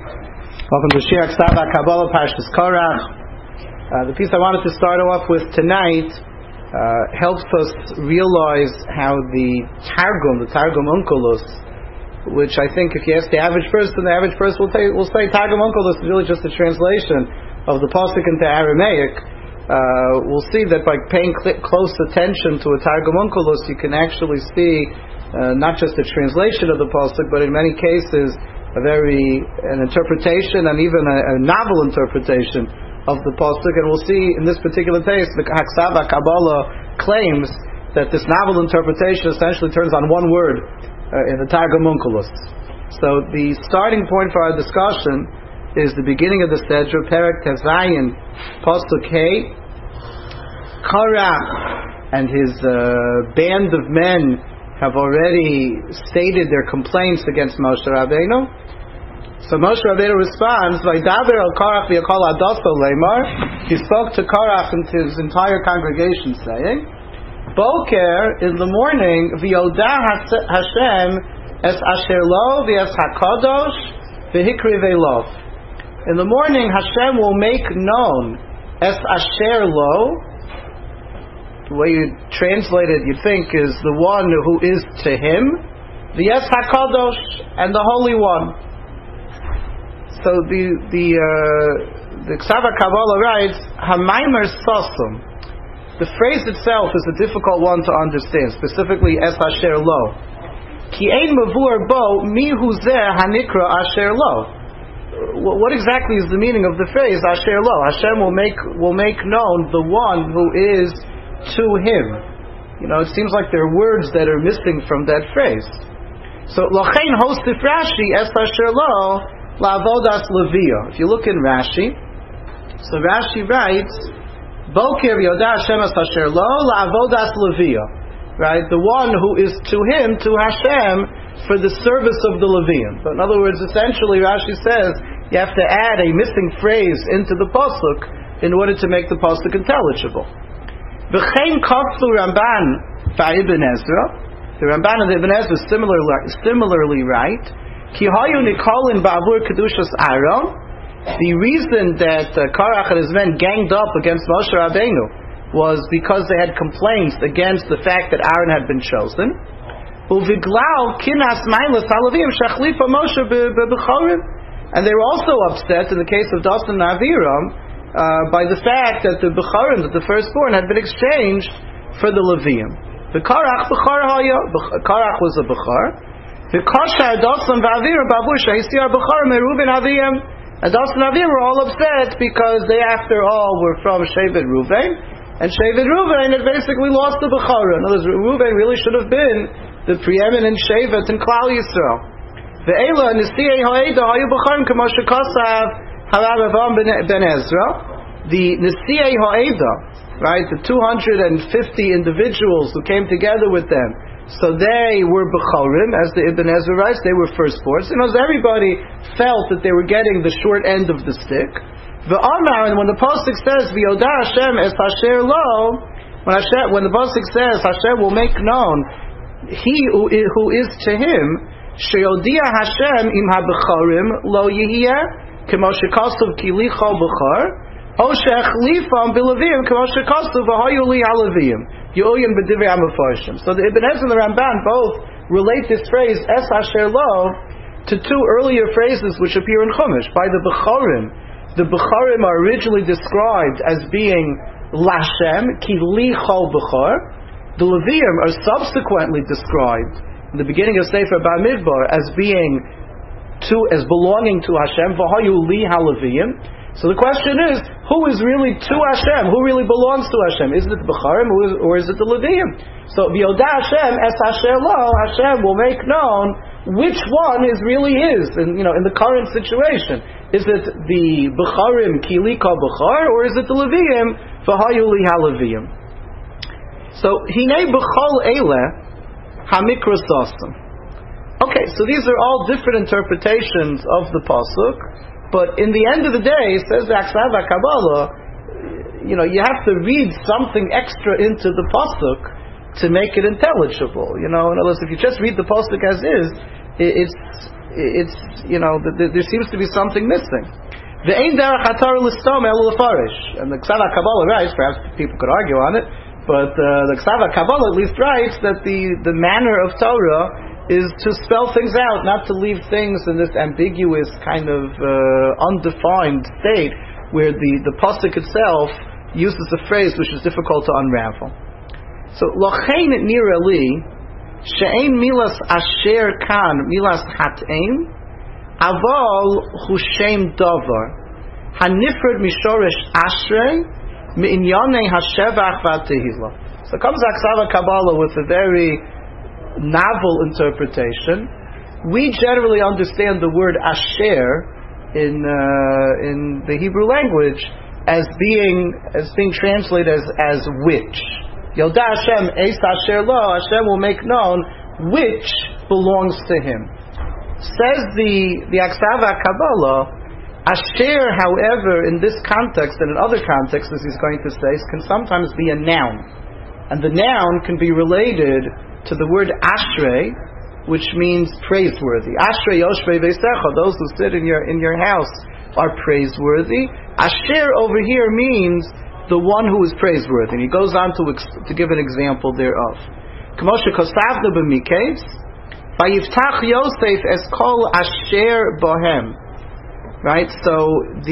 Welcome to Shir Aksava Kabbalah Parshas Korach. The piece I wanted to start off with tonight helps us realize how the Targum Onkelos, which I think if you ask the average person will say Targum Onkelos is really just a translation of the pasuk into Aramaic. We'll see that by paying close attention to a Targum Onkelos, you can actually see not just a translation of the pasuk, but in many cases an interpretation and even a novel interpretation of the pasuk. And we'll see in this particular case, the Aksava Kabbalah claims that this novel interpretation essentially turns on one word in the Targum Onkelos. So the starting point for our discussion is the beginning of the Sedra, Perek Tezayin, pasuk Hey. Korach and his band of men have already stated their complaints against Moshe Rabbeinu. So Moshe Rabbeinu responds, "Vaydaber al Korach v'yakol adoso leimar." He spoke to Korach and to his entire congregation, saying, "Boker, in the morning, v'yodah Hashem es asher lo v'es hakadosh v'hikri ve'lov." In the morning, Hashem will make known es asher lo. The way you translate it, you think, is the one who is to him, v'es hakadosh, and the Holy One. So the Aksava Kabbalah writes, "Hamaimer sosum." The phrase itself is a difficult one to understand, specifically es asher lo. Ki ein mavur bo mi hu zeh hanikra asher lo. What exactly is the meaning of the phrase asher lo? Hashem will make known the one who is to him. You know, it seems like there are words that are missing from that phrase. So lochein hostif Rashi es asher lo la'avodas leviyah. If you look in Rashi, so Rashi writes, Boker yodah Hashem es asher lo la'avodas leviyah. Right, the one who is to him, to Hashem, for the service of the Levium. So in other words, essentially Rashi says you have to add a missing phrase into the pasuk in order to make the pasuk intelligible. V'chein kaflu Ramban v'Ibn Ezra. The Ramban and the Ibn Ezra similarly write, Ki hayu nikolin ba'avur kedushas Aaron. The reason that Korach and his men ganged up against Moshe Rabbeinu was because they had complaints against the fact that Aaron had been chosen. Uviglau kinas mailas halavim shachlifa Moshe bebechorim. And they were also upset in the case of Dasan and Aviram by the fact that the bechorim, that the firstborn, had been exchanged for the Levium. The Korach bechor haya. Korach was a bechor. The Kosher Dasan and Aviram bavur shehisir bechorim Reuven Aviyam. And Dasan and Aviram were all upset because they, after all, were from Shevet Reuven. And Shevet Reuven had basically lost the Bechara. In other words, Reuven really should have been the preeminent Shevet in Klal Yisrael. Ve'ela Nisiyei Ha'eda Hayu Becharim K'mo Shekasav Harav Avam ben Ezra. The Nisiyei Ha'eda, right, the 250 individuals who came together with them, so they were Becharim, as the Ibn Ezra writes, they were firstborns. And as everybody felt that they were getting the short end of the stick. The Amar, and when the pasuk says V'yodah Hashem es asher lo, when the pasuk says Hashem will make known he who is to him, sheyodia Hashem im habecharim lo yihiyeh k'mo shekasav ki licho bechar, o she'echlifam b'levim k'mo shekasav v'hayu li halavim yoyin b'divrei hamafarshim. So the Ibn Ezra and the Ramban both relate this phrase es asher lo to two earlier phrases which appear in Chumash. By the becharim, the Becharim are originally described as being Lashem, Ki Licho Bechar. The Levium are subsequently described in the beginning of Sefer Bamidbar as belonging to Hashem, V'hayu Li HaLeviim. So the question is, who is really to Hashem? Who really belongs to Hashem? Is it the Becharim or is it the Levium? So V'yodah Hashem es asher lo, Hashem will make known which one really is in the current situation. Is it the Becharim Ki Lika Bechar, or is it the Levium V'hayu Li HaLeviim? So Hinei B'chol Eileh HaMikra Sasam. Okay, so these are all different interpretations of the pasuk, but in the end of the day, says the Aksava Kabbalah, you have to read something extra into the pasuk to make it intelligible. In other words, if you just read the pasuk as is, it's, there seems to be something missing. And the Ksava Kabbalah writes, perhaps people could argue on it, but the Ksava Kabbalah at least writes that the manner of Torah is to spell things out, not to leave things in this ambiguous kind of undefined state where the pasuk itself uses a phrase which is difficult to unravel. So Lochein nira li she'ein milas asher kan milas hatein aval hu shem davar hanifred mishoresh ashrei me'inyanei hashevach v'atehila. So comes Aksava Kabbalah with a very novel interpretation. We generally understand the word asher in the Hebrew language as being translated as which. Yoda Hashem eis asher lo, Hashem will make known which belongs to him. Says the Aksava Kabbalah, asher, however, in this context and in other contexts, as he's going to say, can sometimes be a noun. And the noun can be related to the word ashrei, which means praiseworthy. Ashrei yoshvei veisecha, those who sit in your house are praiseworthy. Asher over here means the one who is praiseworthy. And he goes on to give an example thereof. K'moshe kosavnu b'miketz, vayiftach Yosef es kol asher bohem. Right? So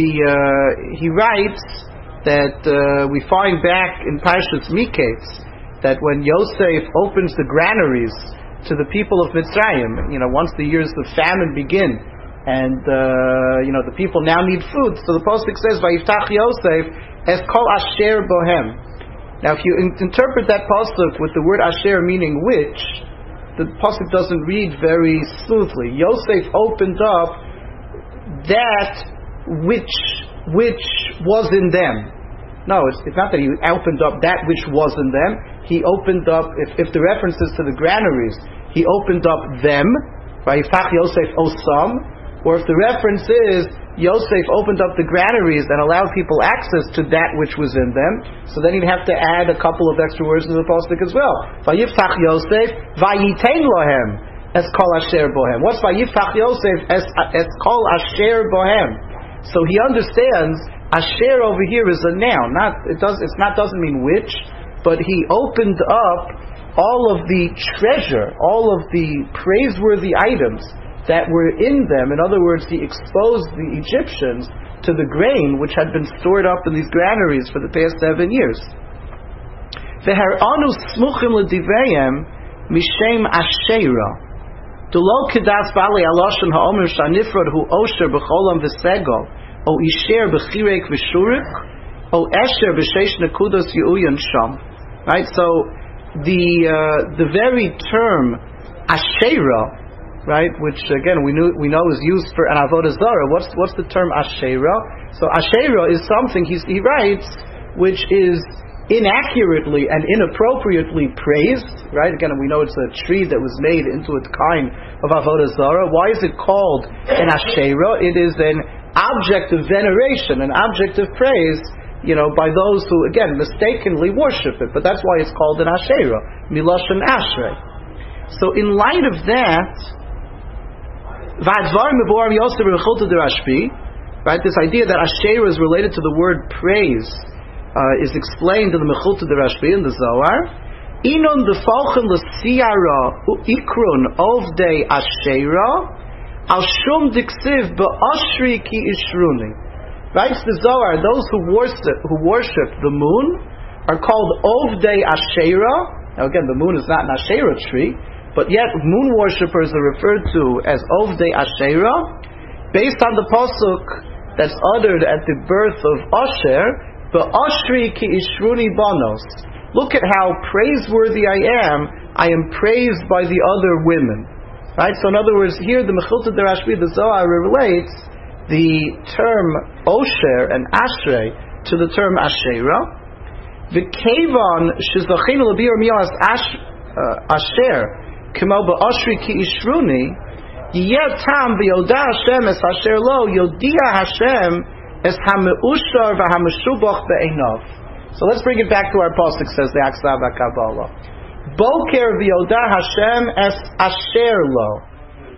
he writes that we find back in Parshas Miketz that when Yosef opens the granaries to the people of Mitzrayim, once the years of famine begin, and the people now need food, so the pasuk says, "Vayiftach Yosef es kol asher bohem." Now, if you interpret that pasuk with the word asher meaning which, the pasuk doesn't read very smoothly. Yosef opened up that which was in them. No, it's not that he opened up that which was in them. He opened up, if the reference is to the granaries, he opened up them, Vayiftach Yosef osam, or if the reference is Yosef opened up the granaries and allowed people access to that which was in them, so then he'd have to add a couple of extra words in the pasuk as well. Vayiftach Yosef vayitein lohem es kol asher bohem. What's Vayiftach Yosef es kol asher bohem? So he understands asher over here is a noun. Doesn't mean which, but he opened up all of the treasure, all of the praiseworthy items that were in them. In other words, he exposed the Egyptians to the grain which had been stored up in these granaries for the past 7 years. V'her'anu smuchim l'divrayim mishem asherah. Dulo kedas bali aloshen ha'omer shanifrod hu osher b'cholam v'segol o isher b'chirek v'shurik o esher b'sheish nekudos yu'uyan sham. Right? So the very term asherah, right, which again we know is used for an avodah zarah. What's the term asherah? So asherah is something he writes which is inaccurately and inappropriately praised. Right? Again, we know it's a tree that was made into a kind of avodah zarah. Why is it called an asherah? It is an object of veneration, an object of praise, by those who again mistakenly worship it. But that's why it's called an asherah, miloshen ashrei. So in light of that, right, this idea that asherah is related to the word praise is explained in the Mechilta de Rashbi in the Zohar. Inon defalchen l'siyara u'ikron ovdei asherah al shum diksiv ba'ashri ki ishruni. Right, the Zohar, those who worship the moon are called ovdei asherah. Now again, the moon is not an asherah tree, but yet moon worshippers are referred to as ovdei asherah, based on the pasuk that's uttered at the birth of Asher, ba'ashri ki ishruni banos. Look at how praiseworthy I am praised by the other women. Right? So in other words, here the Mechilta de Rashbi, the Zohar, relates the term Osher and Ashrei to the term Asherah. V'kevan shezachinu l'bir milas Asher k'mo ba'ashri ki ishruni yeh tam v'yoda Hashem es Asher lo yodia Hashem es ha'meushar v'ha'meshubach be'einav. So let's bring it back to our pasuk, says the Aksava Kabbalah. Boker v'yoda Hashem es Asher lo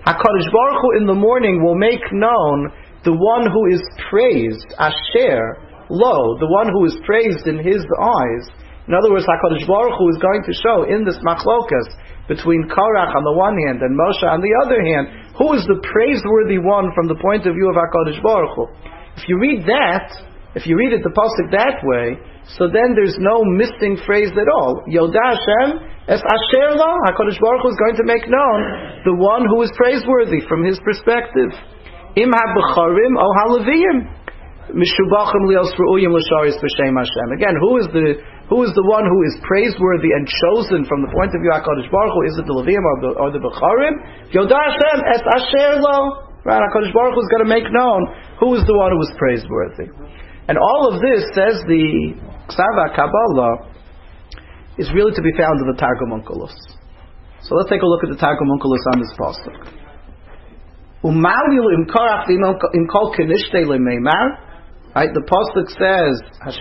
HaKadosh Baruch Hu in the morning will make known the one who is praised, Asher, lo, the one who is praised in his eyes. In other words, HaKadosh Baruch Hu is going to show in this machlokas between Korach on the one hand and Moshe on the other hand, who is the praiseworthy one from the point of view of HaKadosh Baruch Hu. If you read it the pasuk that way, so then there's no missing phrase at all. Yoda Hashem es Asher lo, HaKadosh Baruch Hu is going to make known the one who is praiseworthy from his perspective. Im ha-b'charim o ha-leviyim mishubachim lios ru'uyim l'sharis b'shem Hashem. Again, who is the one who is praiseworthy and chosen from the point of view of HaKadosh Baruch Hu? Is it the Leviyim or the B'charim? Yoda Hashem es Asher lo. Right, HaKadosh Baruch Hu is going to make known who is the one who is praiseworthy. And all of this, says the Ksava Kabbalah, is really to be found in the Targum Onkelos. So let's take a look at the Targum Onkelos on this pasuk. Umalil im Korach im kol kenishtei lemeimar. Right, the pasuk says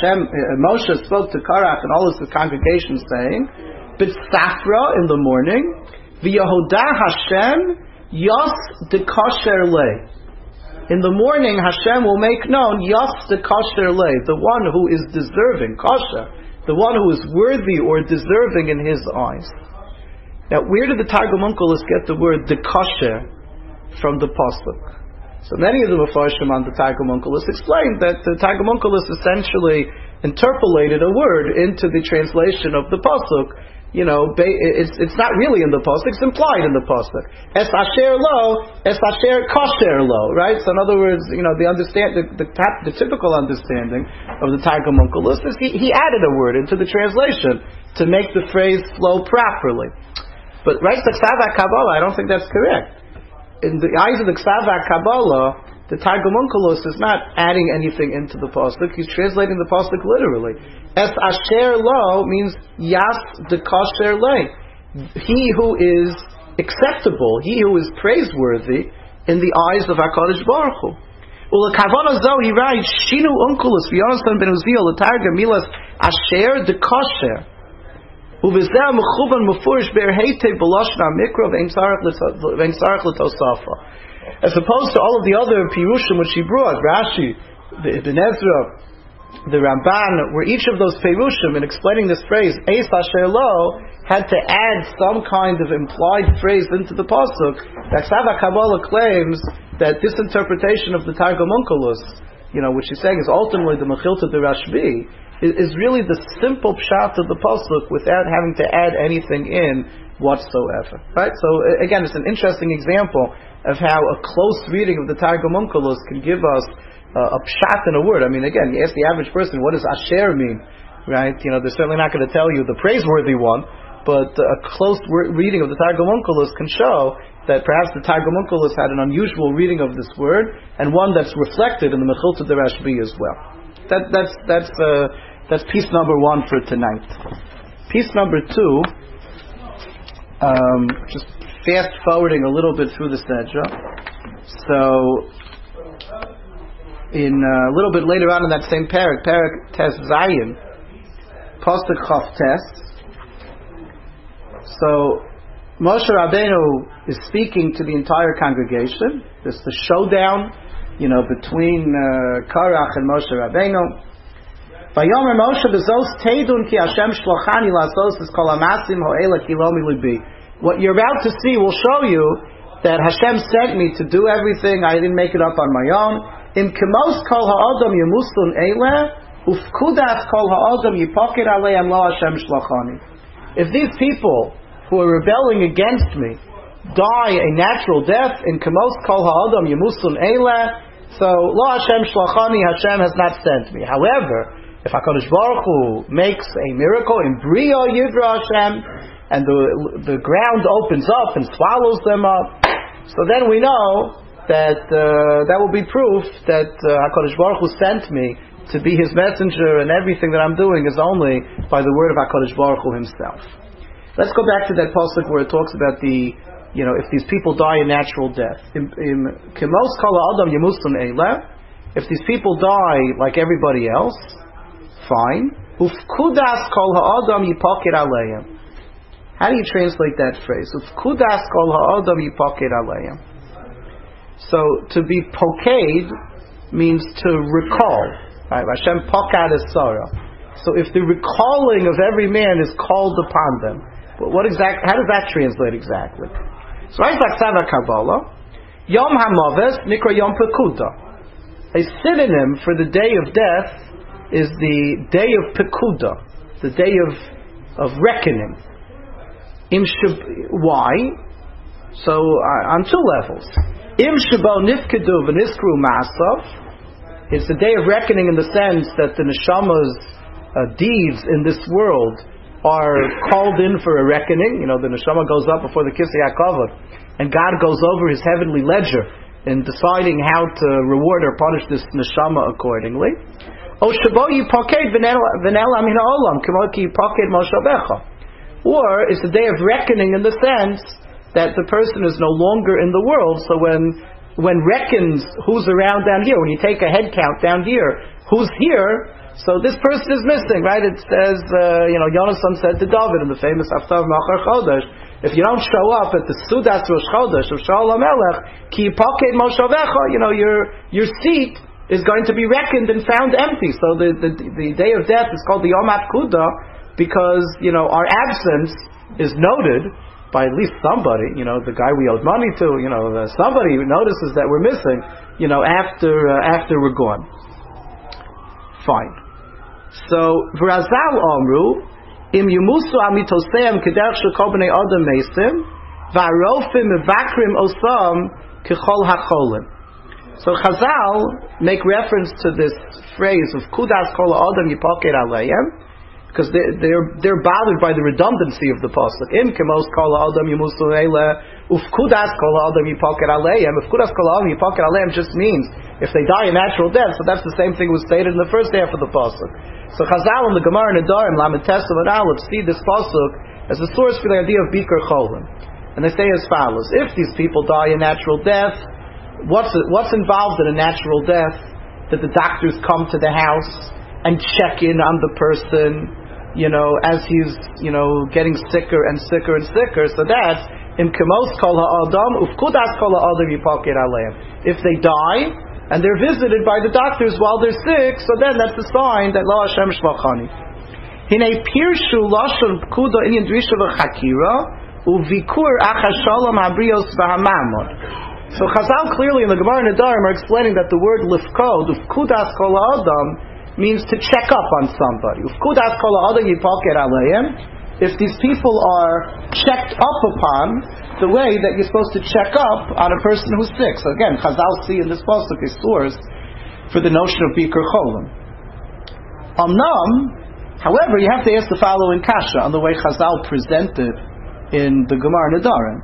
Moshe spoke to Korach and all of the congregation saying, "B'tzafra in the morning, v'Yehoda Hashem yos dekasher le." In the morning, Hashem will make known yos dekasher le, the one who is deserving, kasher, the one who is worthy or deserving in His eyes. Now, where did the Targum Onkelos get the word dekasher from the pasuk? So many of the Mefarshim on the Targum Onkelos explained that the Targum Onkelos essentially interpolated a word into the translation of the pasuk. You know, it's not really in the pasuk; it's implied in the pasuk. Es asher lo, es asher kosher lo. Right. So in other words, you know, the typical understanding of the Targum Onkelos is he added a word into the translation to make the phrase flow properly. But right, the Ksava Kabbalah, I don't think that's correct. In the eyes of the Ksava Kabbalah, the Targum Onkelos is not adding anything into the pasuk; he's translating the pasuk literally. Es asher lo means yas dekasher le, he who is acceptable, he who is praiseworthy in the eyes of HaKadosh Baruch Hu. Well, the Kavanah Zoh, he writes, Shinu Onkelos v'Yonatan ben Uziel l'targum milas asher dekasher uv'zeh mechuban mufurish ber heitev b'lashon ha'mikra v'ein tzarech l'tosafa. As opposed to all of the other pirushim which he brought, Rashi, the Ibn Ezra, the Ramban, where each of those pirushim in explaining this phrase, Eis Asher Lo, had to add some kind of implied phrase into the pasuk. The Ksava Kabbalah claims that this interpretation of the Targum Onkelos, you know, which he's saying is ultimately the Mechilta de Rashbi, is really the simple pshat of the pasuk without having to add anything in whatsoever. Right? So again, it's an interesting example of how a close reading of the Targum Onkelos can give us a pshat in a word. I mean, again, you ask the average person, what does asher mean? Right? You know, they're certainly not going to tell you the praiseworthy one, but a close reading of the Targum Onkelos can show that perhaps the Targum Onkelos had an unusual reading of this word, and one that's reflected in the Mechilta de Rashbi as well. That's piece number one for tonight. Piece number two, just fast forwarding a little bit through the Sedra. So, in a little bit later on in that same parak Tes Zayin, Pasuk Chaf Tes. So Moshe Rabbeinu is speaking to the entire congregation. There's the showdown, you know, between Korach and Moshe Rabbeinu. Vayomer Moshe bezos teidun ki Hashem shlochani lasos es kol hamasim ho'ela ki lo milibi. What you're about to see will show you that Hashem sent me to do everything. I didn't make it up on my own. Im kemos kol ha'adam yemusun eileh, ufkudas kol ha'adam yipoked aleim lo Hashem shlochani. If these people who are rebelling against me die a natural death, in kemos kol ha'adam yemusun eileh, so lo Hashem shlochani, Hashem has not sent me. However, if HaKadosh Baruch Hu makes a miracle in Bria Yivra Hashem, and the ground opens up and swallows them up, so then we know that will be proof that HaKadosh Baruch Hu sent me to be His messenger, and everything that I'm doing is only by the word of HaKadosh Baruch Hu Himself. Let's go back to that pasuk where it talks about if these people die a natural death. Kemos kol ha'adam yemusun eileh. If these people die like everybody else, fine. Ufkudas kol ha'adam yipoked aleim. How do you translate that phrase? Ufkudas kol ha'adam yipoked aleim. So to be poked means to recall. Right? Hashem pokad es Sarah. So if the recalling of every man is called upon them, but how does that translate exactly? So right, Zaksava Kabbalah, Yom HaMaves Nikra Yom Pekuda. A synonym for the day of death is the day of Pekuda, the day of reckoning. Why? So on two levels. Im Shabo Nifkedu V'Niskru Ma'asav. It's the day of reckoning in the sense that the neshama's deeds in this world are called in for a reckoning. You know, the neshama goes up before the Kisei HaKavod, and God goes over His heavenly ledger in deciding how to reward or punish this neshama accordingly. Or it's the day of reckoning in the sense that the person is no longer in the world. So when reckons who's around down here, when you take a head count down here, who's here, so this person is missing, right? It says, Yonasan said to David in the famous Haftav Machar Chodesh, if you don't show up at the Sudas Rosh Chodesh of Shaul HaMelech, ki poked moshavecha, your seat is going to be reckoned and found empty. So the day of death is called the Yom HaPkuda because, our absence is noted by at least somebody, the guy we owed money to, somebody notices that we're missing, after we're gone. Fine. So, V'razal Amru, Im Yumusu Amitoseim Kederach Shekol B'nei Adam Mesim, V'arofim Mevakrim Osam Kechol HaCholim. So Chazal make reference to this phrase of Kudas Kol Adam Yipoked Aleim, because they're bothered by the redundancy of the pasuk. Im kemos kol adam yimusu eile ufkudas kol adam yipoked aleim. If kudas kol adam yipoked aleim just means if they die a natural death, so that's the same thing was stated in the first half of the pasuk. So Chazal and the Gemara and Nedarim Lamed Tesam and Aleph see this pasuk as a source for the idea of bikur cholim, and they say as follows: if these people die a natural death, what's involved in a natural death? That the doctors come to the house and check in on the person, as he's, getting sicker and sicker and sicker. So that's im kemos kol ha'adam ufkudas kol ha'adam yipoked aleim. If they die and they're visited by the doctors while they're sick, so then that's the sign that lo Hashem shvachani. Hinei pirshu lashon pkuda inyan drisha v'chakira uvikur achas shalom habrios v'hamamon. So Chazal clearly in the Gemara and Nedarim are explaining that the word lifkod ufkudas kol ha'adam means to check up on somebody. If these people are checked up upon the way that you're supposed to check up on a person who's sick. So again, Chazal see in this pasuk a source for the notion of bikur cholim. However, you have to ask the following kasha on the way Chazal presented in the Gemara Nedarim.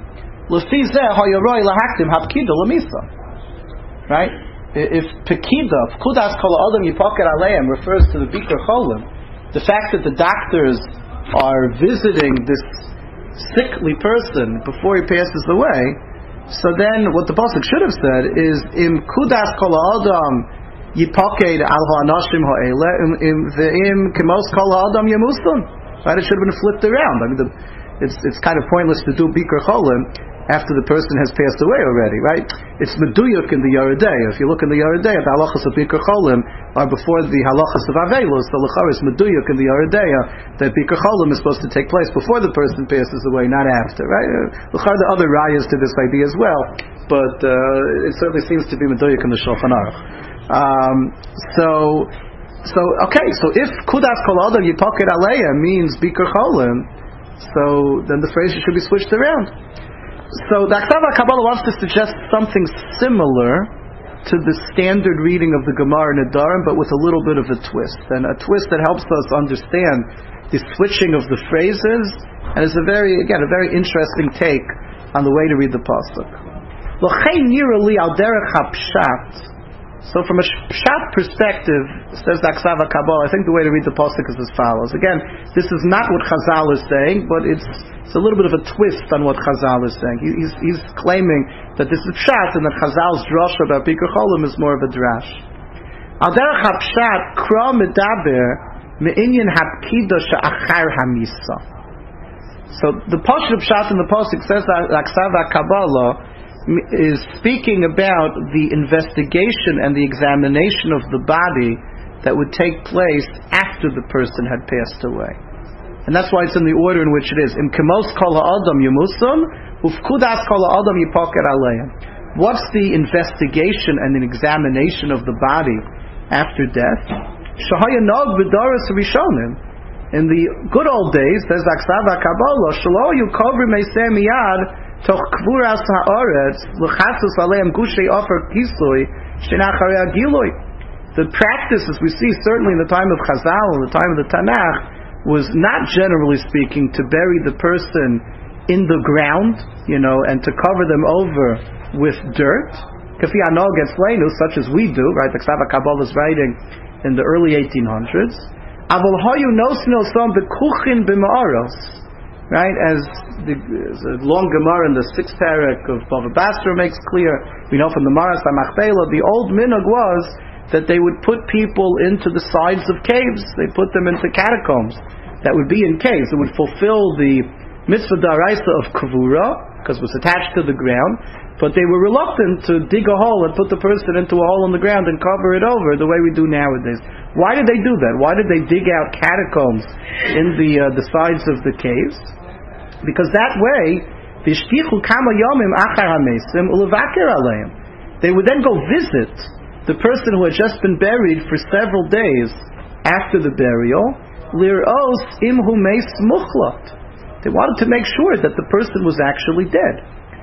Right? If Pekida, Kudas Kol Adam Yipoked Aleim refers to the Bikur Cholim, the fact that the doctors are visiting this sickly person before he passes away, so then what the pasuk should have said is Im Kudas Kol Adam Yipoked Al Ha'anashim Ha'ele Im Kemos Kol Adam Yemusun. Right? It should have been flipped around. I mean, it's kind of pointless to do Bikur Cholim after the person has passed away already, right? It's meduyuk in the Yoreh De'ah. If you look in the Yoreh De'ah, the halachas of bikur cholim are before the halachas of avelus. So l'chara is meduyuk in the Yoreh De'ah that bikur cholim is supposed to take place before the person passes away, not after, right? L'chara, there are other rayas to this idea as well, but it certainly seems to be meduyuk in the Shulchan Aruch. So if kudas kol adam yipoked aleya means bikur cholim, so then the phrase should be switched around. So the Aksava Kabbalah wants to suggest something similar to the standard reading of the Gemara Nedarim, but with a little bit of a twist, and a twist that helps us understand the switching of the phrases, and is a very interesting take on the way to read the pasuk. So from a pshat perspective, says the Aksava Kabbalah, I think the way to read the pasuk is as follows. Again, this is not what Chazal is saying, but it's a little bit of a twist on what Chazal is saying. He's claiming that this is pshat, and that Chazal's drasha about bikur cholim is more of a drash. Al derech hapshat kra medaber me'inyan hapkida she'achar hamisa. So the pashut of pshat in the pasuk says that Aksava Kabbalah is speaking about the investigation and the examination of the body that would take place after the person had passed away. And that's why it's in the order in which it is. Im kemos kol ha'adam yumusam, ufkudas kol ha'adam yipoker aleim. What's the investigation and an examination of the body after death? Shahaya nog b'doros rishonim. In the good old days, there's Aksava Kabbalah, Shalo yu kovri meiseh miyad toch kvuras ha'aretz l'chasus aleim gushei ofer kisui shenacharei agilui. The practice, as we see certainly in the time of Chazal, in the time of the Tanakh, was not generally speaking to bury the person in the ground, and to cover them over with dirt. Kafi anog etzleinu, such as we do, right? The Aksava Kabbalah is writing in the early 1800s. Avol hoyu nosno som bekuchin b'ma'aros, right? As the long Gemara in the 6th parak of Bava Basra makes clear, we know from the Maras HaMachpelah, the old minhag was that they would put people into the sides of caves. They put them into catacombs that would be in caves. It would fulfill the mitzvah daraisa of kavura, because it was attached to the ground, but they were reluctant to dig a hole and put the person into a hole in the ground and cover it over the way we do nowadays. Why did they do that? Why did they dig out catacombs in the sides of the caves? Because that way, they would then go visit the person who had just been buried for several days after the burial. They wanted to make sure that the person was actually dead.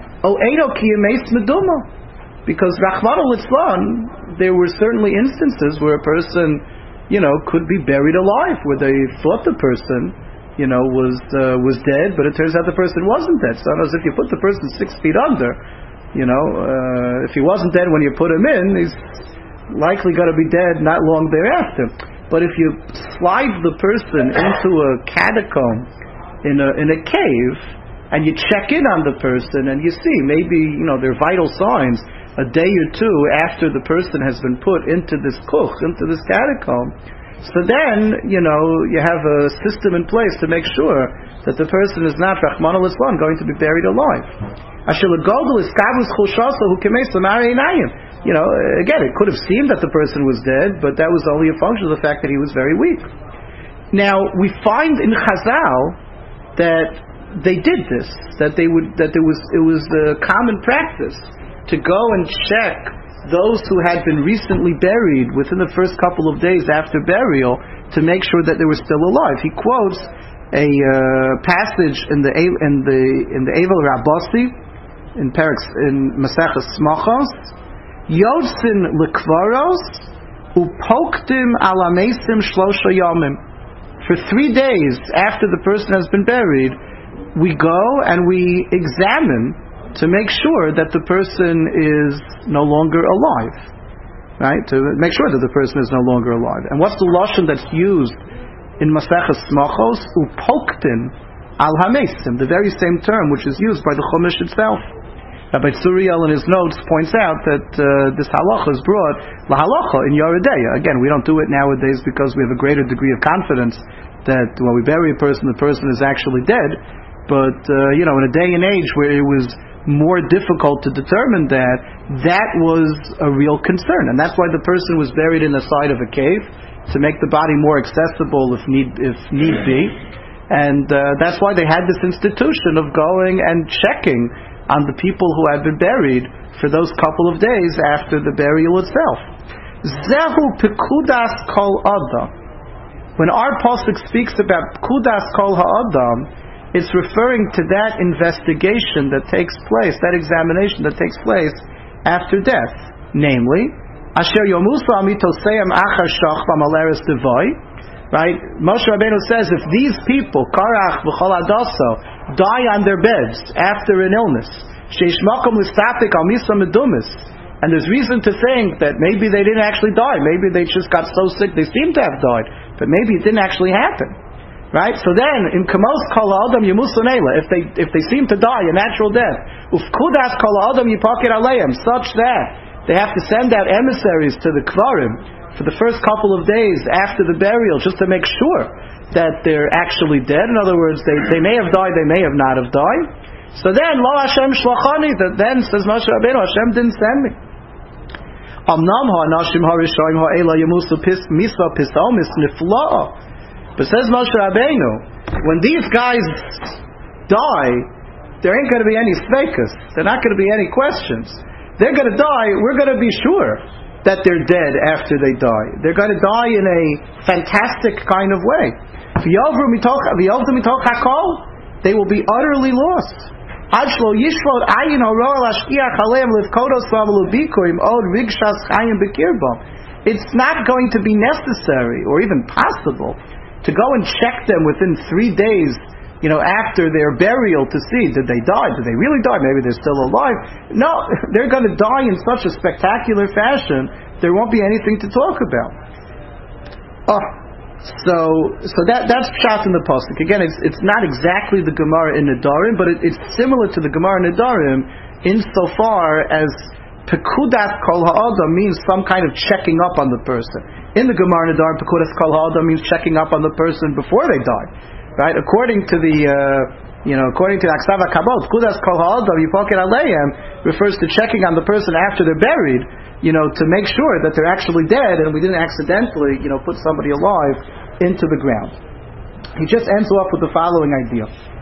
Because Rachmana litzlan, there were certainly instances where a person, could be buried alive, where they thought the person, was dead, but it turns out the person wasn't dead. So as if you put the person 6 feet under, if he wasn't dead when you put him in, he's likely going to be dead not long thereafter. But if you slide the person into a catacomb in a cave, and you check in on the person, and you see maybe there are vital signs a day or two after the person has been put into this kuch, into this catacomb. So then you have a system in place to make sure that the person is not Rachmana litzlan going to be buried alive. Again, it could have seemed that the person was dead, but that was only a function of the fact that he was very weak. Now we find in Chazal that they did this, it was the common practice to go and check those who had been recently buried within the first couple of days after burial to make sure that they were still alive. He quotes a passage in the Eivel Rabbasi in Maseches Smachos, Yodsin lekvaros upoktim alamesim shlosha yomim. For 3 days after the person has been buried, we go and we examine to make sure that the person is no longer alive, right? To make sure that the person is no longer alive. And what's the lashon that's used in Maseches Smachos? Upoktim al hamesim, the very same term which is used by the Chumash itself. Rabbi Tzuriel in his notes points out that this halacha is brought la halacha in Yoredeya. Again, we don't do it nowadays because we have a greater degree of confidence that when we bury a person, the person is actually dead. But in a day and age where it was more difficult to determine that was a real concern, and that's why the person was buried in the side of a cave to make the body more accessible if need be, and that's why they had this institution of going and checking on the people who had been buried for those couple of days after the burial itself. Zehu pekudas kol adam. When our pasuk speaks about pekudas kol ha'adam, it's referring to that investigation that takes place, that examination that takes place after death. Namely, Asher Yomusa Amitoseim Achar Shachvam Aleres Devoi. Right? Moshe Rabbeinu says if these people, Karach v'chol Adaso, die on their beds after an illness, Sheish Makom L'Statik Al Misa Medumis, and there's reason to think that maybe they didn't actually die, maybe they just got so sick they seem to have died, but maybe it didn't actually happen. Right? So then, in Kamos Kol Adam Yemusanela, if they seem to die a natural death, Ufkudas Kol Adam Yipaker Aleim, such that they have to send out emissaries to the Kvarim for the first couple of days after the burial, just to make sure that they're actually dead. In other words, they may have died, they may have not have died. So then, Lo Hashem shlachani, that then says Moshe Rabbeinu, Hashem didn't send me. Amnam ha'anashim ha'rishoyim ha'ela yamusu misva pisomis nifla'a. But says Moshe Rabbeinu, when these guys die, there ain't going to be any sveikas. There are not going to be any questions. They're going to die, we're going to be sure that they're dead after they die. They're going to die in a fantastic kind of way. They will be utterly lost. It's not going to be necessary or even possible to go and check them within 3 days, after their burial to see, did they die? Did they really die? Maybe they're still alive. No, they're going to die in such a spectacular fashion, there won't be anything to talk about. So that's pshat in the pasuk. Again, it's not exactly the Gemara in Nedarim, but it's similar to the Gemara in Nedarim insofar as Pekudas Kol Ha'adam means some kind of checking up on the person. In the Gemara in Nedarim, Pekudas Kol Ha'adam means checking up on the person before they die. Right? According to the Aksav HaKabot, Pekudas Kol Ha'adam Yipoket Aleim refers to checking on the person after they're buried, to make sure that they're actually dead and we didn't accidentally, put somebody alive into the ground. He just ends off with the following idea.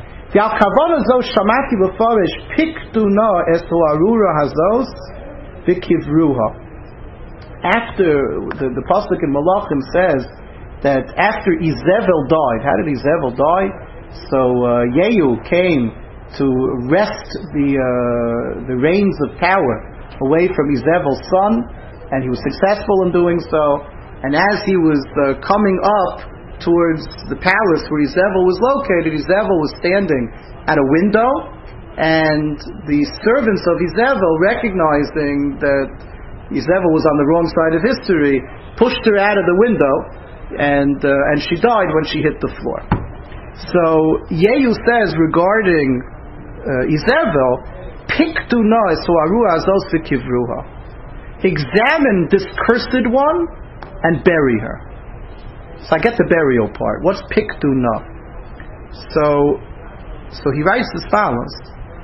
After the pasuk in Malachim says that after Izebel died, how did Izebel die? So Yehu came to wrest the reins of power away from Izebel's son, and he was successful in doing so. And as he was coming up towards the palace where Izebel was located, Izebel was standing at a window, and the servants of Izebel, recognizing that Izebel was on the wrong side of history, pushed her out of the window, and she died when she hit the floor. So Yehu says regarding Izebel, examine this cursed one and bury her. So I get the burial part. What's piktuna? So he writes as follows: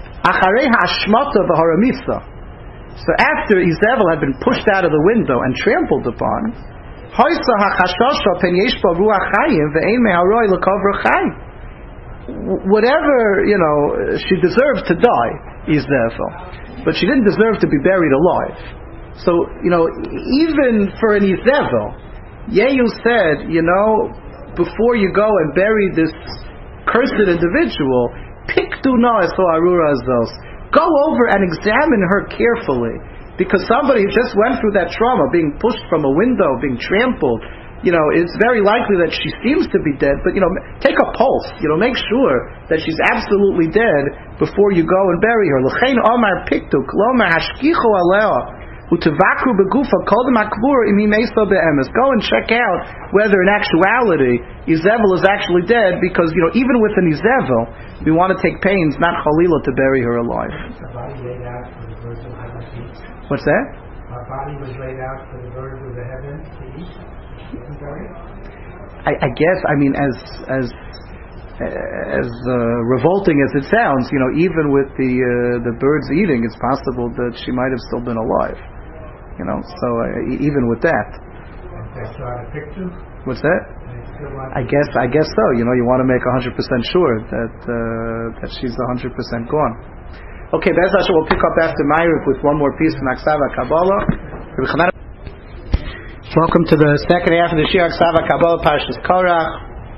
So after Izebel had been pushed out of the window and trampled upon, whatever, she deserved to die, Izebel, but she didn't deserve to be buried alive. So, even for an Izebel, Yehu said, before you go and bury this cursed individual, go over and examine her carefully, because somebody who just went through that trauma, being pushed from a window, being trampled, it's very likely that she seems to be dead, but, take a pulse, make sure that she's absolutely dead before you go and bury her. Go and check out whether in actuality Izebel is actually dead, because, even with an Izebel, we want to take pains, not Chalila, to bury her alive. What's that? Our body was laid out for the birds of the heavens to eat. I guess, as revolting as it sounds, even with the birds eating, it's possible that she might have still been alive. So even with that. What's that? I guess so. You want to make 100% sure that she's 100% gone. Okay, Be'ez Hashem, we'll pick up after Ma'ariv with one more piece from Aksav HaKabbalah. Welcome to the second half of the Shir Aksav HaKabbalah, Parshas Korach.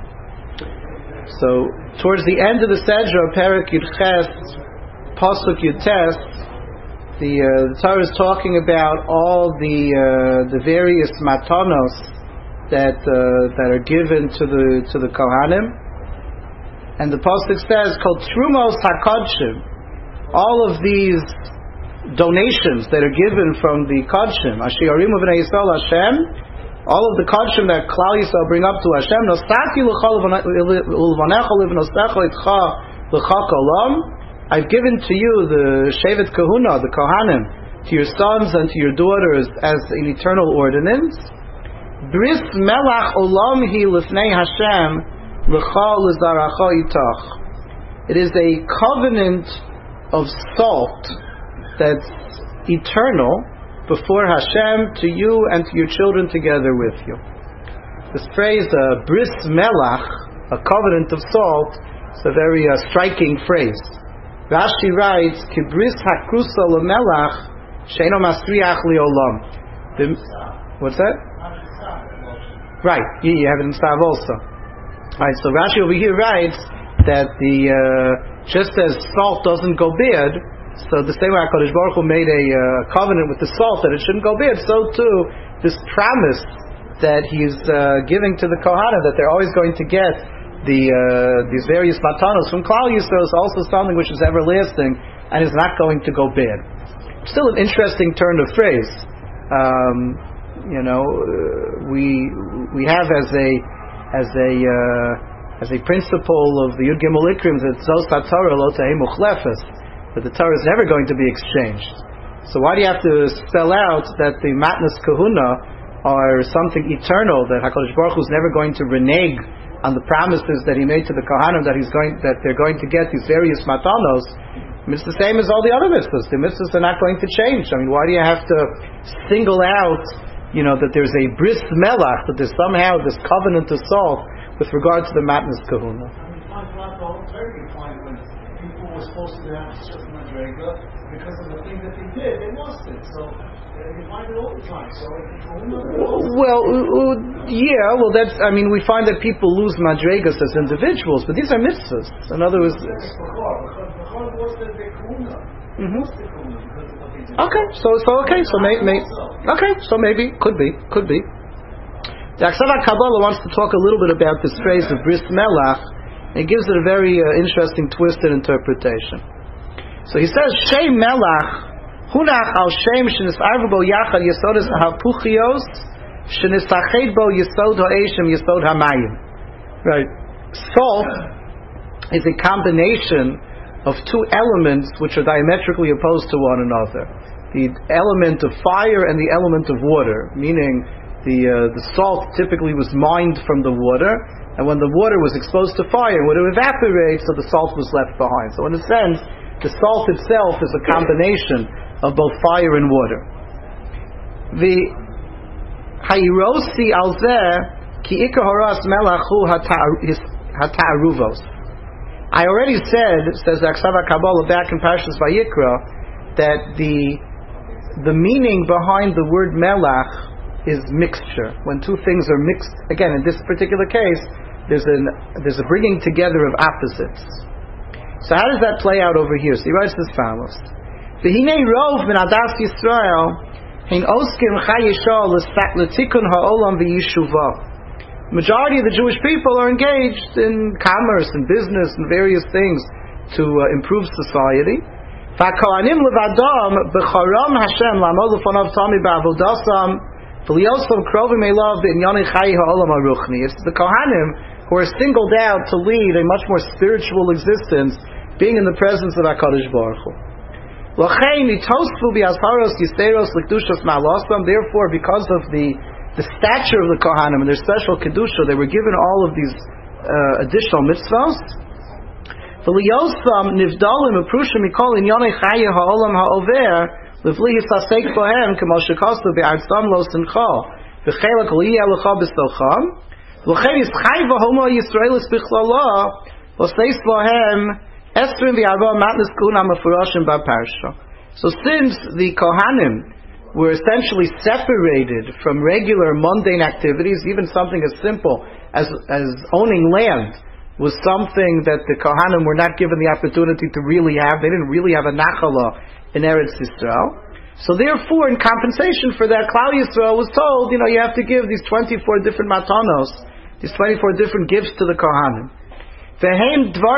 So, towards the end of the Sedra, Perek Yudches, Pasuk Yutes, the Torah is talking about all the various matanos that are given to the Kohanim, and the Pasuk says, "Kol Trumos HaKodshim," all of these donations that are given from the Kodshim, Ashiyarim of Bnei Yisrael Hashem, all of the Kodshim that Klal Yisrael bring up to Hashem, Nosati l'chol livnosecha itcha l'chak olam, I've given to you the Shevet Kahuna, the Kohanim, to your sons and to your daughters as an eternal ordinance. Bris melach olam hi lifnei Hashem l'chal l'zaracha itach. It is a covenant of salt that's eternal before Hashem, to you and to your children together with you. This phrase, bris melach, a covenant of salt, is a very striking phrase. Rashi writes, ki bris hakrusa lemelach sheino masriach liolam. What's that? Right, you have it in Stav also. Right, so Rashi over here writes that just as salt doesn't go bad, so the same way HaKadosh Baruch Hu made a covenant with the salt that it shouldn't go bad, so too this promise that He's giving to the Kohanim that they're always going to get these various matanos from Klal Yisrael is also something which is everlasting and is not going to go bad. Still an interesting turn of phrase. We have as a principle of the Yud Gimel Ikrim that Zos HaTorah lo tehei muchlefes, that the Torah is never going to be exchanged. So why do you have to spell out that the Matnas Kahuna are something eternal, that HaKadosh Baruch Hu is never going to renege on the promises that He made to the Kohanim that they're going to get these various matanos? I mean, it's the same as all the other mitzvahs. The mitzvahs are not going to change. I mean, why do you have to single out, that there's a bris melach, that there's somehow this covenant of salt with regard to the Matnas Kahuna? Were supposed to have a certain madrega because of the thing that they did, they lost it. So you find it all the time. So that's. I mean, we find that people lose madregas as individuals, but these are mitzvahs. In other words, maybe could be. The Aksava Kabbalah wants to talk a little bit about this phrase of bris melach. He gives it a very interesting twisted interpretation. So he says, Shem Melach, Hunach al Shem shenisarvu bo yachad yesodes hapuchios, shenisached bo yesod ha'eshem yesod hamayim. Right. Salt is a combination of two elements which are diametrically opposed to one another. The element of fire and the element of water, meaning the salt typically was mined from the water, and when the water was exposed to fire, it would evaporate, so the salt was left behind. So in a sense, the salt itself is a combination of both fire and water. The Hayirosi al zeh ki ikar horas melachu hata'aruvos. I already said, says the Aksava Kabbalah back in Parshas Vayikra, that the meaning behind the word melach is mixture. When two things are mixed, again, in this particular case, there's a bringing together of opposites. So how does that play out over here? So he writes as follows: V'hinei rov min adas Yisrael hein oskim chayishol l'tikun ha'olam v'yishuvah. Majority of the Jewish people are engaged in commerce and business and various things to improve society. V'kohanim levadam b'charam Hashem lamod lefonav tami ba'avodasam. It's the Kohanim who are singled out to lead a much more spiritual existence, being in the presence of HaKadosh Baruch Hu. Therefore, because of the stature of the Kohanim and their special kedusha, they were given all of these additional mitzvahs. L'vli yisasek bohem k'moshe kostu be'artzam lo sincha v'chelak li yelecha b'stocham v'chen yischai v'homo Yisraelis b'chlala v'seis bohem esrim v'arba matnas kuna mefurashim ba'parsha. So since the Kohanim were essentially separated from regular mundane activities, even something as simple as owning land was something that the Kohanim were not given the opportunity to really have. They didn't really have a nachala in Eretz Yisrael. So therefore, in compensation for that, Klal Yisrael was told, you have to give these 24 different matanos, these 24 different gifts to the Kohanim. The 24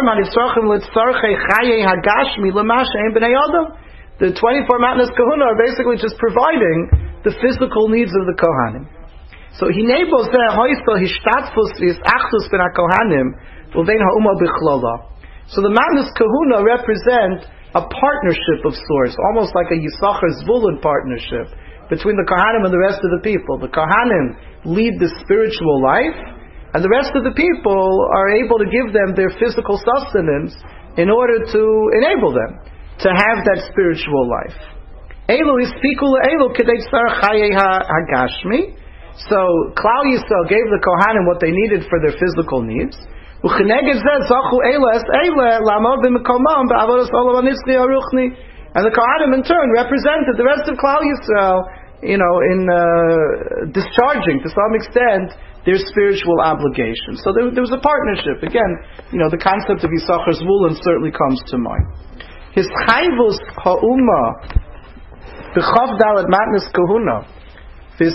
matnas kahuna are basically just providing the physical needs of the Kohanim. So he enables the hoisel hishtatfus v'isachtus ben ha-Kohanim uvein ha'uma b'chlala. So the matnas kahuna represent a partnership of sorts, almost like a Yisachar Zvulun partnership between the Kohanim and the rest of the people. The Kohanim lead the spiritual life, and the rest of the people are able to give them their physical sustenance in order to enable them. to have that spiritual life. Elu ispiku le'elu kedei tzarech hayei hagashmi. So Klal Yisrael gave the Kohanim what they needed for their physical needs. U'cheneged zeh zachu eila es eila la'amod b'mekomam ba'avodas olam hanitzchi haruchni. And the Kohanim in turn represented the rest of Klal Yisrael, in discharging to some extent their spiritual obligations. So there was a partnership. Again, the concept of Yisachar's Zvulun certainly comes to mind. His chayvus ha'umma b'chav dalet matnas kahuna. The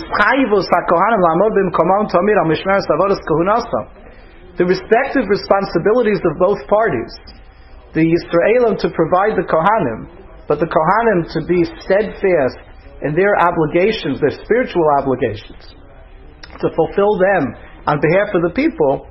respective responsibilities of both parties, the Yisraelim to provide the Kohanim, but the Kohanim to be steadfast in their obligations, their spiritual obligations, to fulfill them on behalf of the people.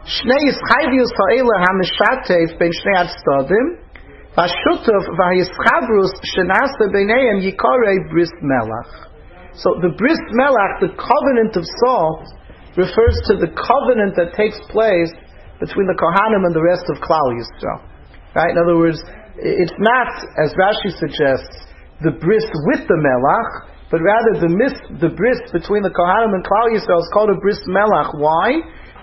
So the bris melach, the covenant of salt, refers to the covenant that takes place between the Kohanim and the rest of Klal Yisrael. Right? In other words, it's not, as Rashi suggests, the bris with the melach, but rather the bris between the Kohanim and Klal Yisrael is called a bris melach. Why?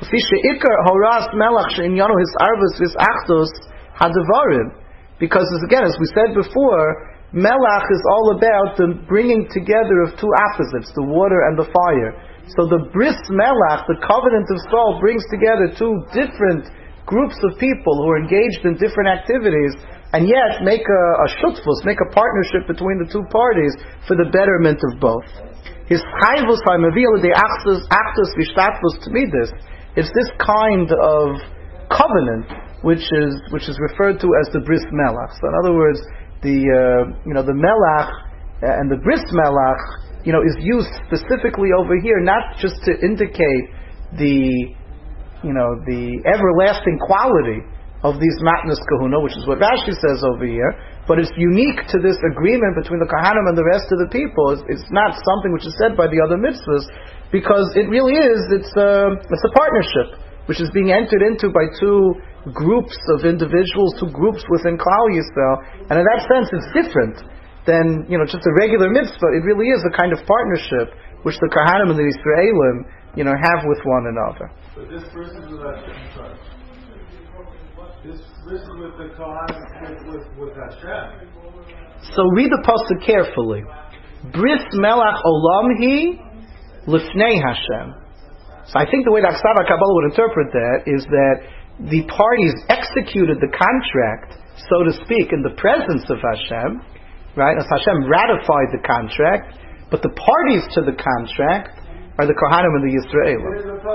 Because, again, as we said before, melach is all about the bringing together of two opposites, the water and the fire. So the bris melach, the covenant of salt, brings together two different groups of people who are engaged in different activities, and yet make a shutfus, make a partnership between the two parties for the betterment of both. His chayvus ha'mavil de achtus v'shtatfus tamidus. It's this kind of covenant which is referred to as the bris melach. So in other words, the melach and the bris melach, is used specifically over here, not just to indicate the everlasting quality of these matnas kahuna, which is what Rashi says over here, but it's unique to this agreement between the Kohanim and the rest of the people. It's not something which is said by the other mitzvahs, because it really is. It's a partnership which is being entered into by two groups of individuals, two groups within Klal Yisrael, and in that sense it's different than just a regular mitzvah. It really is a kind of partnership which the Kohanim and the Yisraelim have with one another. But this person is with Hashem. This person with the Kohanim with Hashem. So read the pasuk carefully. Bris melach olam hi lifnei Hashem. So I think the way that Aksav HaKabbalah would interpret that is that the parties executed the contract, so to speak, in the presence of Hashem, right? As Hashem ratified the contract, but the parties to the contract are the Kohanim and the Yisraelim.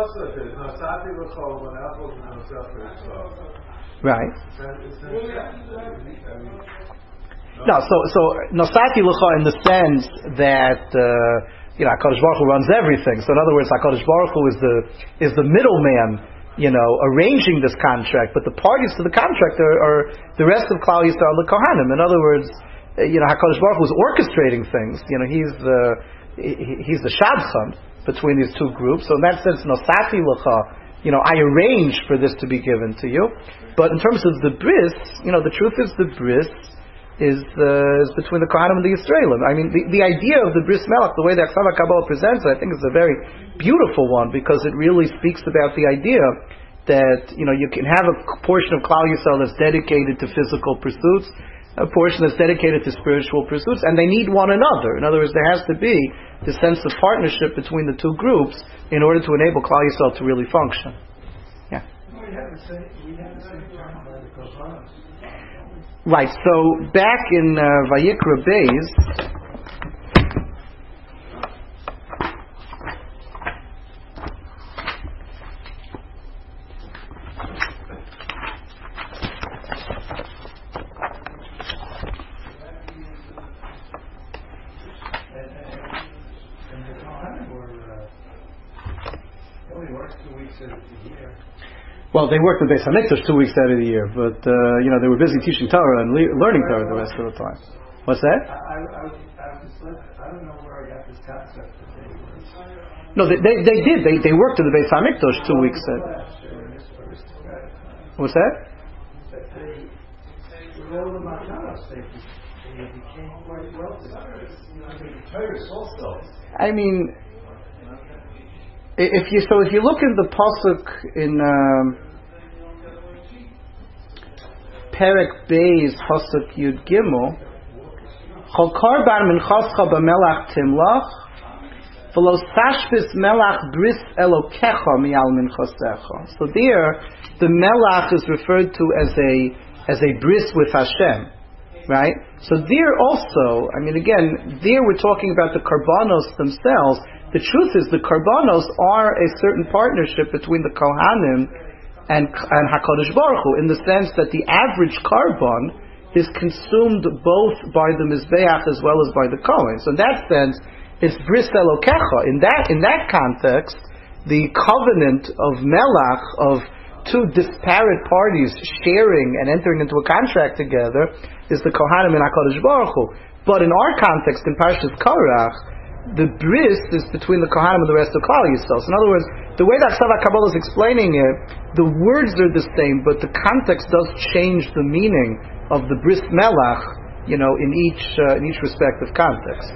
Right. No, so Nosati L'cha in the sense that HaKadosh Baruch Hu runs everything. So in other words, HaKadosh Baruch Hu is the middleman, arranging this contract, but the parties to the contract are the rest of Klal Yisrael, the Kohanim. In other words, HaKadosh Baruch Hu is orchestrating things. He's the shadchan between these two groups. So in that sense, Nosati L'cha, I arrange for this to be given to you. But in terms of the bris, the truth is the bris is between the Kohanim and the Yisraelim. I mean, the idea of the bris melach, the way that Aksav HaKabbalah presents it, I think is a very beautiful one, because it really speaks about the idea that you can have a portion of Klal Yisrael that's dedicated to physical pursuits, a portion that's dedicated to spiritual pursuits, and they need one another. In other words, there has to be this sense of partnership between the two groups in order to enable Klal Yisrael to really function. Yeah. We have the same term by the Kohanim. Right, so back in Vayikra Beis, well, they worked with Beis Hamikdash 2 weeks out of the year, but they were busy teaching Torah and learning Torah the rest of the time. What's that? I don't know where I got this concept. No, they did. They worked in the Beis Hamikdash 2 weeks out. What's that? They go to the Machana state. He became quite wealthy. I mean, if you look in the pasuk in Perek Beis Pasuk Yud Gimel, Chol bar minchascha b'melach timlach, v'lo tashbis melach bris elokecha mi'al minchasecha. So there, the melach is referred to as a bris with Hashem, right? So there also, I mean, again, there we're talking about the karbanos themselves. The truth is, the karbanos are a certain partnership between the Kohanim and HaKadosh Baruch Hu, in the sense that the average karban is consumed both by the Mizbeach as well as by the Kohen. So in that sense, it's bris elokecha. In that context, the covenant of melach, of two disparate parties sharing and entering into a contract together, is the Kohanim and HaKadosh Baruch Hu. But in our context, in Parshas Korach, the bris is between the Kohanim and the rest of Klal Yisrael. So in other words, the way that Ksava Kabbalah is explaining it, the words are the same, but the context does change the meaning of the bris melach, in each respective context.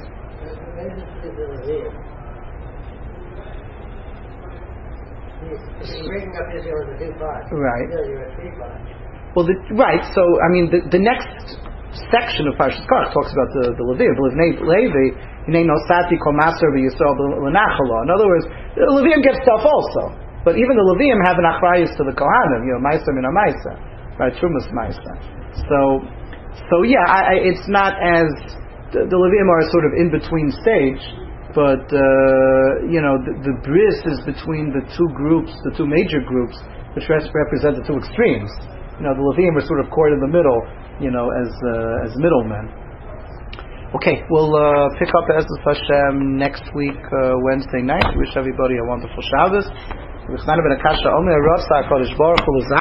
Breaking up Israel into two parts. Right. You're at 3 parts. Well, right. So, I mean, the next section of Parshas Korach talks about the Leviim. The Levi, in other words, the Leviim get stuff also, but even the Leviim have an achrayus to the Kohanim. Ma'aser min ha'ma'aser, right? Trumas ma'aser. So yeah, it's not as the Leviim are sort of in between stage, but the bris is between the two groups, the two major groups, which represent the two extremes. The Leviim are sort of caught in the middle, as middlemen. Okay, we'll pick up Ezras Hashem next week, Wednesday night. Wish everybody a wonderful Shabbos.